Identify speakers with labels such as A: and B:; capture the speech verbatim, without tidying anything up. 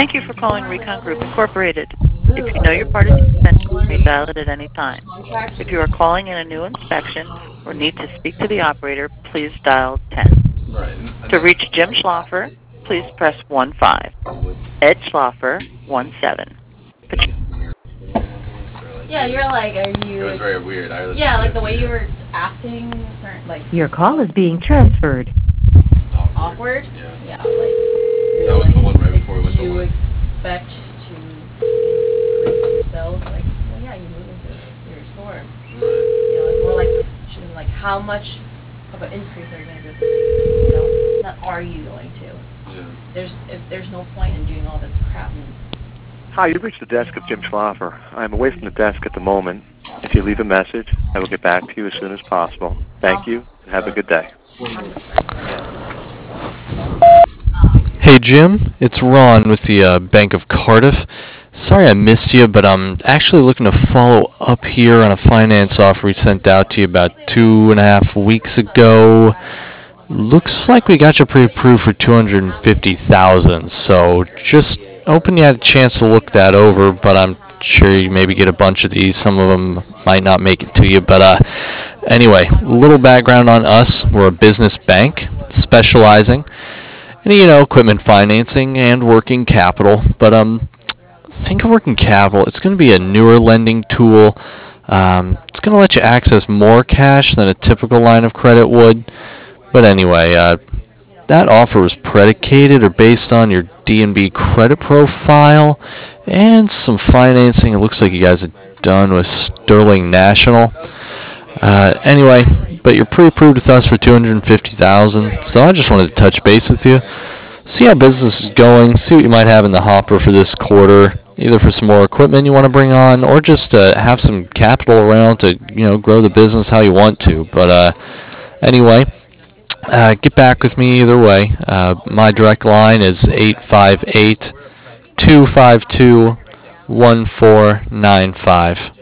A: Thank you for calling Recon Group Incorporated. If you know your party's extension, you may dial it at any time. If you are calling in a new inspection or need to speak to the operator, please dial ten. To reach Jim Schlaffer, please press one five. Ed Schlaffer, one seven.
B: Yeah, you're like, are you...
C: It was very weird. I was
B: yeah, like the way you were acting, certain, like...
D: Your call is being transferred.
C: awkward.
B: Awkward?
C: Yeah.
B: Yeah, like...
C: That was the one right before we went to
B: you
C: lunch.
B: expect to increase your sales, like, well, yeah, you move into your store.
C: Right.
B: You know, it's more like, should be like, how much of an increase are you going to do? You know, not are you going to?
C: Yeah.
B: There's, if there's no point in doing all this crap and...
E: Hi, you've reached the desk of Jim Schlaffer. I'm away from the desk at the moment. If you leave a message, I will get back to you as soon as possible. Thank you, and have a good day.
F: Hey Jim, it's Ron with the uh, Bank of Cardiff. Sorry I missed you, but I'm actually looking to follow up here on a finance offer we sent out to you about two and a half weeks ago. Looks like we got you pre-approved for two hundred fifty thousand dollars, so just hoping you had a chance to look that over, but I'm sure you maybe get a bunch of these. Some of them might not make it to you, but uh, anyway, a little background on us. We're a business bank specializing in, you know, equipment financing and working capital, but um, think of working capital. It's going to be a newer lending tool. Um, it's going to let you access more cash than a typical line of credit would, but anyway, uh, that offer was predicated or based on your D and B credit profile and some financing it looks like you guys have done with Sterling National. Uh, anyway, but you're pre-approved with us for two hundred fifty thousand dollars, so I just wanted to touch base with you, see how business is going, see what you might have in the hopper for this quarter, either for some more equipment you want to bring on or just uh, have some capital around to, you know, grow the business how you want to. But uh, anyway, Uh, get back with me either way. Uh, my direct line is eight five eight, two five two, one four nine five.